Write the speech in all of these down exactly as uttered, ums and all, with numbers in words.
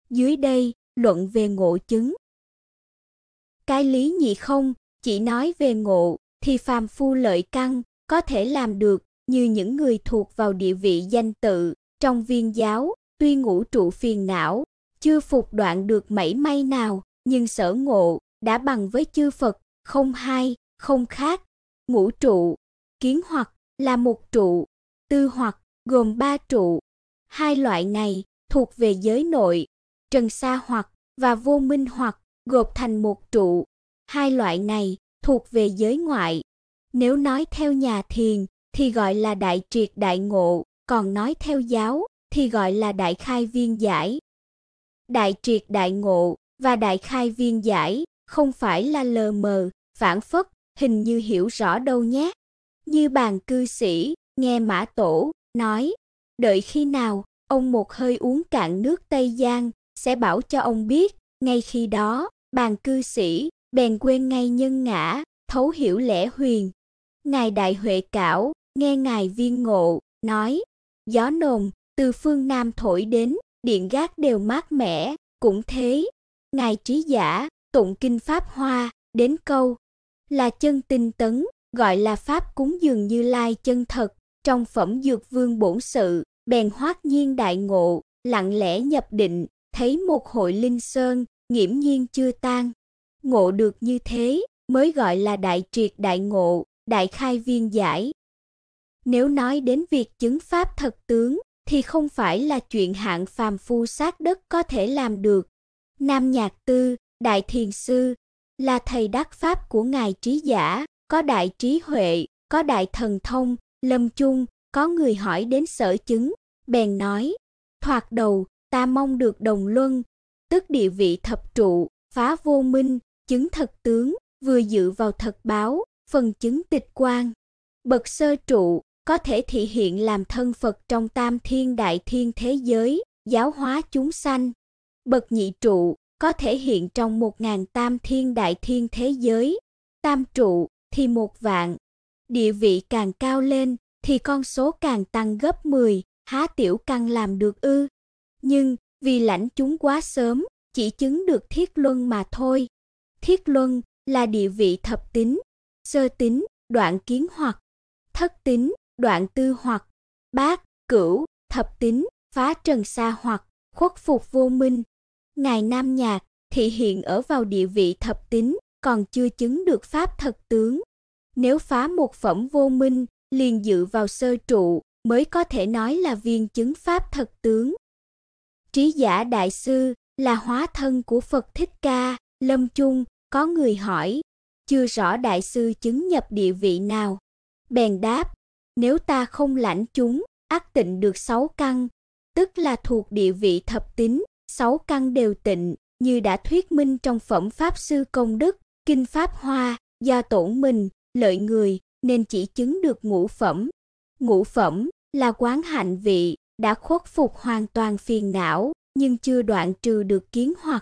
Dưới đây, luận về ngộ chứng. Cái lý nhị không, chỉ nói về ngộ, thì phàm phu lợi căn, có thể làm được, như những người thuộc vào địa vị danh tự, trong viên giáo, tuy ngũ trụ phiền não, chưa phục đoạn được mảy may nào, nhưng sở ngộ, đã bằng với chư Phật, không hai, không khác. Ngũ trụ, kiến hoặc, là một trụ, tư hoặc, gồm ba trụ. Hai loại này, thuộc về giới nội, trần sa hoặc, và vô minh hoặc, gộp thành một trụ. Hai loại này, thuộc về giới ngoại. Nếu nói theo nhà thiền, thì gọi là đại triệt đại ngộ, còn nói theo giáo, thì gọi là đại khai viên giải. Đại triệt đại ngộ, và đại khai viên giải, không phải là lờ mờ, phảng phất, hình như hiểu rõ đâu nhé. Như bàn cư sĩ, nghe Mã Tổ, nói, đợi khi nào, ông một hơi uống cạn nước Tây Giang, sẽ bảo cho ông biết, ngay khi đó, bàn cư sĩ, bèn quên ngay nhân ngã, thấu hiểu lẽ huyền. Ngài Đại Huệ Cảo, nghe Ngài Viên Ngộ, nói, gió nồm, từ phương Nam thổi đến, điện gác đều mát mẻ, cũng thế. Ngài Trí Giả, tụng kinh Pháp Hoa, đến câu, là chân tinh tấn, gọi là Pháp cúng dường Như Lai chân thật, trong phẩm Dược Vương bổn sự, bèn hoát nhiên đại ngộ, lặng lẽ nhập định, thấy một hội linh sơn, nghiễm nhiên chưa tan. Ngộ được như thế, mới gọi là đại triệt đại ngộ, đại khai viên giải. Nếu nói đến việc chứng Pháp thật tướng, thì không phải là chuyện hạng phàm phu sát đất có thể làm được. Nam Nhạc Tư, Đại Thiền Sư, là thầy đắc Pháp của Ngài Trí Giả, có đại trí huệ, có đại thần thông. Lâm chung, có người hỏi đến sở chứng, bèn nói, thoạt đầu, ta mong được đồng luân, tức địa vị thập trụ, phá vô minh, chứng thật tướng, vừa dự vào thật báo, phần chứng tịch quang. Bậc sơ trụ, có thể thị hiện làm thân Phật trong tam thiên đại thiên thế giới, giáo hóa chúng sanh. Bậc nhị trụ, có thể hiện trong một ngàn tam thiên đại thiên thế giới. Tam trụ, thì một vạn. Địa vị càng cao lên, thì con số càng tăng gấp mười, há tiểu căn làm được ư? Nhưng, vì lãnh chúng quá sớm, chỉ chứng được thiết luân mà thôi. Thiết luân, là địa vị thập tính, sơ tính, đoạn kiến hoặc, thất tính, đoạn tư hoặc, bát, cửu, thập tính, phá trần sa hoặc, khuất phục vô minh. Ngài Nam Nhạc, thị hiện ở vào địa vị thập tính, còn chưa chứng được Pháp thật tướng. Nếu phá một phẩm vô minh, liền dự vào sơ trụ, mới có thể nói là viên chứng Pháp thật tướng. Trí Giả Đại Sư, là hóa thân của Phật Thích Ca. Lâm chung, có người hỏi, chưa rõ Đại Sư chứng nhập địa vị nào. Bèn đáp, nếu ta không lãnh chúng, ắt tịnh được sáu căn, tức là thuộc địa vị thập tính, sáu căn đều tịnh, như đã thuyết minh trong phẩm Pháp Sư Công Đức, Kinh Pháp Hoa, do tổn mình, lợi người, nên chỉ chứng được ngũ phẩm. Ngũ phẩm, là quán hạnh vị, đã khuất phục hoàn toàn phiền não, nhưng chưa đoạn trừ được kiến hoặc.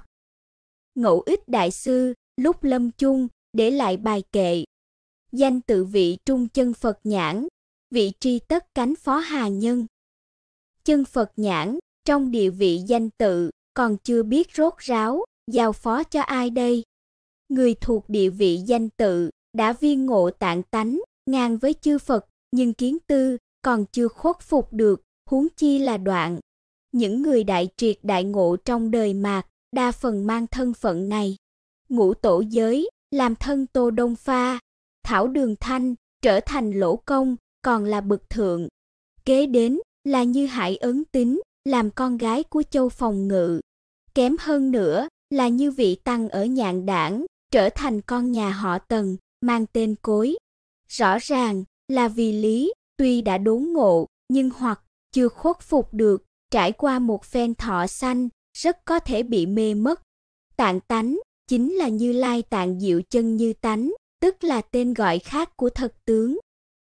Ngẫu Ích Đại Sư, lúc lâm chung, để lại bài kệ. Danh tự vị trung chân Phật nhãn, vị tri tất cánh phó hà nhân. Chân Phật nhãn, trong địa vị danh tự, còn chưa biết rốt ráo, giao phó cho ai đây? Người thuộc địa vị danh tự, đã viên ngộ tạng tánh, ngang với chư Phật, nhưng kiến tư, còn chưa khuất phục được, huống chi là đoạn. Những người đại triệt đại ngộ trong đời mạt, đa phần mang thân phận này. Ngũ tổ giới, làm thân Tô Đông Pha, Thảo Đường Thanh, trở thành Lỗ Công, còn là bậc thượng. Kế đến, là Như Hải Ấn Tín, làm con gái của Châu Phòng Ngự. Kém hơn nữa, là Như Vị Tăng ở Nhạn Đảng, trở thành con nhà họ Tần, mang tên Cối. Rõ ràng, là vì lý, tuy đã đốn ngộ, nhưng hoặc chưa khuất phục được, trải qua một phen thọ sanh, rất có thể bị mê mất. Tạng tánh, chính là Như Lai Tạng Diệu Chân Như Tánh, tức là tên gọi khác của thật tướng.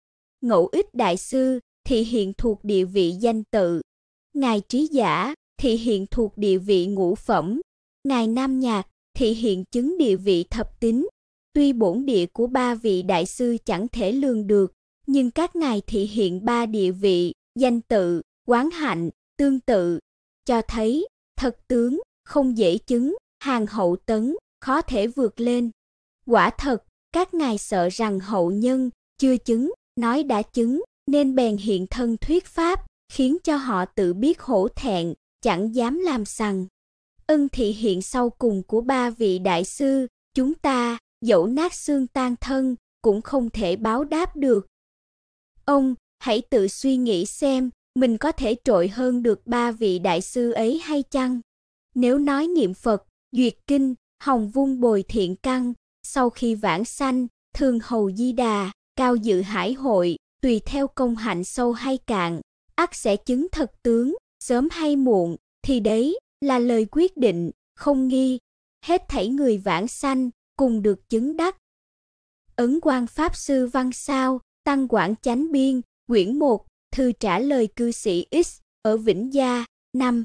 Ngẫu Ích Đại Sư, thị hiện thuộc địa vị danh tự. Ngài Trí Giả, thị hiện thuộc địa vị ngũ phẩm. Ngài Nam Nhạc, thị hiện chứng địa vị thập tính. Tuy bổn địa của ba vị đại sư chẳng thể lường được, nhưng các ngài thị hiện ba địa vị, danh tự, quán hạnh, tương tự, cho thấy, thật tướng, không dễ chứng, hàng hậu tấn, khó thể vượt lên. Quả thật, các ngài sợ rằng hậu nhân chưa chứng, nói đã chứng, nên bèn hiện thân thuyết pháp, khiến cho họ tự biết hổ thẹn, chẳng dám làm sằng. Ân thị hiện sau cùng của ba vị đại sư, chúng ta, dẫu nát xương tan thân, cũng không thể báo đáp được. Ông, hãy tự suy nghĩ xem, mình có thể trội hơn được ba vị đại sư ấy hay chăng? Nếu nói niệm Phật, duyệt kinh, hồng vung bồi thiện căn, sau khi vãng sanh, thường hầu di đà, cao dự hải hội, tùy theo công hạnh sâu hay cạn, ắt sẽ chứng thật tướng, sớm hay muộn, thì đấy là lời quyết định, không nghi. Hết thảy người vãng sanh, cùng được chứng đắc. Ấn Quang Pháp Sư Văn Sao, Tăng Quảng Chánh Biên, quyển một, thư trả lời cư sĩ X, ở Vĩnh Gia, năm.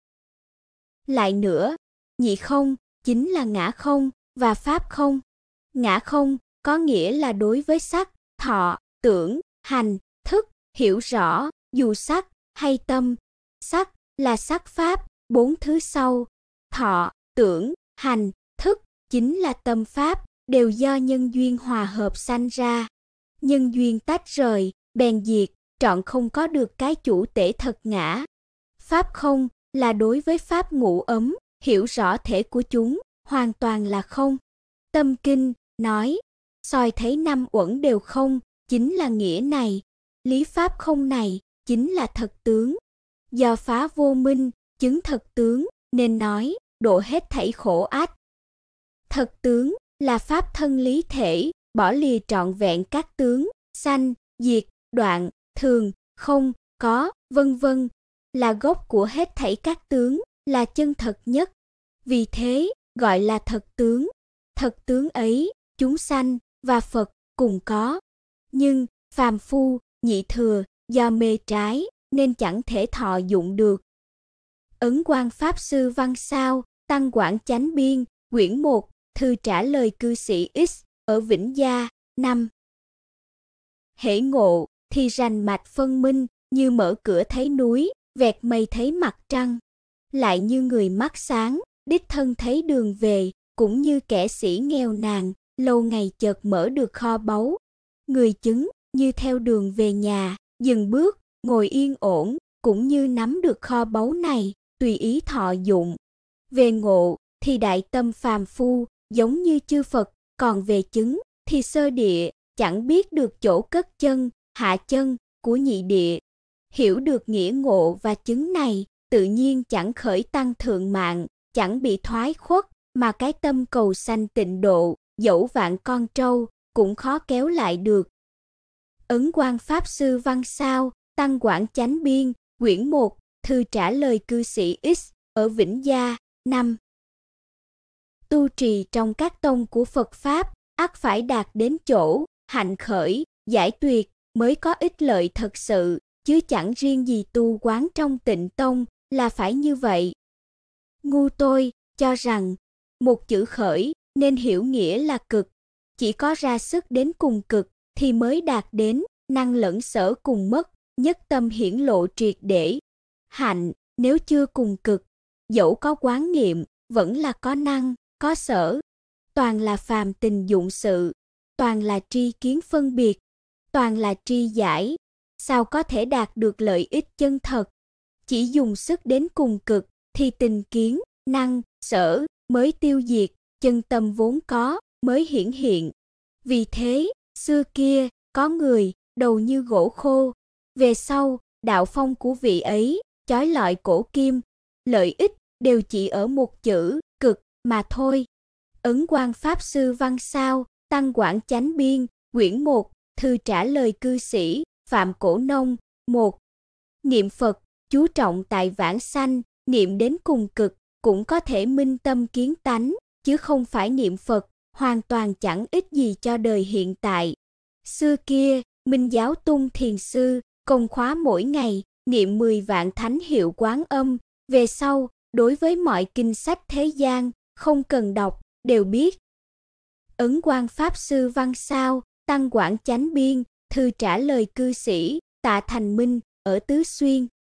Lại nữa, nhị không, chính là ngã không, và pháp không. Ngã không, có nghĩa là đối với sắc, thọ, tưởng, hành, thức, hiểu rõ, dù sắc, hay tâm. Sắc, là sắc pháp, bốn thứ sau. Thọ, tưởng, hành, thức, chính là tâm pháp, đều do nhân duyên hòa hợp sanh ra. Nhân duyên tách rời, bèn diệt, trọn không có được cái chủ tể thật ngã. Pháp không, là đối với pháp ngũ ấm, hiểu rõ thể của chúng, hoàn toàn là không. Tâm Kinh, nói, soi thấy năm uẩn đều không, chính là nghĩa này. Lý pháp không này, chính là thật tướng. Do phá vô minh, chứng thật tướng, nên nói, độ hết thảy khổ ách. Thật tướng, là pháp thân lý thể, bỏ lìa trọn vẹn các tướng, sanh, diệt, đoạn, thường, không, có, vân vân, là gốc của hết thảy các tướng, là chân thật nhất. Vì thế, gọi là thật tướng. Thật tướng ấy, chúng sanh và Phật cùng có. Nhưng, phàm phu, nhị thừa, do mê trái, nên chẳng thể thọ dụng được. Ấn Quang Pháp Sư Văn Sao, Tăng Quảng Chánh Biên, quyển một, thư trả lời cư sĩ X, ở Vĩnh Gia, năm. Hễ ngộ, thì rành mạch phân minh, như mở cửa thấy núi, vẹt mây thấy mặt trăng. Lại như người mắt sáng, đích thân thấy đường về, cũng như kẻ sĩ nghèo nàn, lâu ngày chợt mở được kho báu. Người chứng, như theo đường về nhà, dừng bước, ngồi yên ổn, cũng như nắm được kho báu này, tùy ý thọ dụng. Về ngộ, thì đại tâm phàm phu, giống như chư Phật, còn về chứng, thì sơ địa, chẳng biết được chỗ cất chân, hạ chân, của nhị địa. Hiểu được nghĩa ngộ và chứng này, tự nhiên chẳng khởi tăng thượng mạng, chẳng bị thoái khuất, mà cái tâm cầu sanh tịnh độ, dẫu vạn con trâu, cũng khó kéo lại được. Ấn Quang Pháp Sư Văn Sao, Tăng Quảng Chánh Biên, quyển một, thư trả lời cư sĩ X, ở Vĩnh Gia, năm. Tu trì trong các tông của Phật Pháp, ắt phải đạt đến chỗ, hạnh khởi, giải tuyệt, mới có ích lợi thật sự, chứ chẳng riêng gì tu quán trong Tịnh Tông, là phải như vậy. Ngu tôi, cho rằng, một chữ khởi, nên hiểu nghĩa là cực, chỉ có ra sức đến cùng cực, thì mới đạt đến, năng lẫn sở cùng mất, nhất tâm hiển lộ triệt để. Hạnh, nếu chưa cùng cực, dẫu có quán nghiệm, vẫn là có năng, có sở. Toàn là phàm tình dụng sự, toàn là tri kiến phân biệt, toàn là tri giải. Sao có thể đạt được lợi ích chân thật? Chỉ dùng sức đến cùng cực, thì tình kiến, năng, sở, mới tiêu diệt, chân tâm vốn có, mới hiển hiện. Vì thế, xưa kia, có người, đầu như gỗ khô. Về sau, đạo phong của vị ấy, chói lọi cổ kim, lợi ích, đều chỉ ở một chữ, cực, mà thôi. Ấn Quang Pháp Sư Văn Sao, Tăng Quảng Chánh Biên, quyển một, thư trả lời cư sĩ, Phạm Cổ Nông, một. Niệm Phật, chú trọng tại vãng sanh, niệm đến cùng cực, cũng có thể minh tâm kiến tánh, chứ không phải niệm Phật, hoàn toàn chẳng ích gì cho đời hiện tại. Xưa kia, Minh Giáo Tung Thiền Sư, công khóa mỗi ngày, niệm mười vạn thánh hiệu Quán Âm, về sau, đối với mọi kinh sách thế gian, không cần đọc, đều biết. Ấn Quang Pháp Sư Văn Sao, Tăng Quảng Chánh Biên, thư trả lời cư sĩ, Tạ Thành Minh, ở Tứ Xuyên,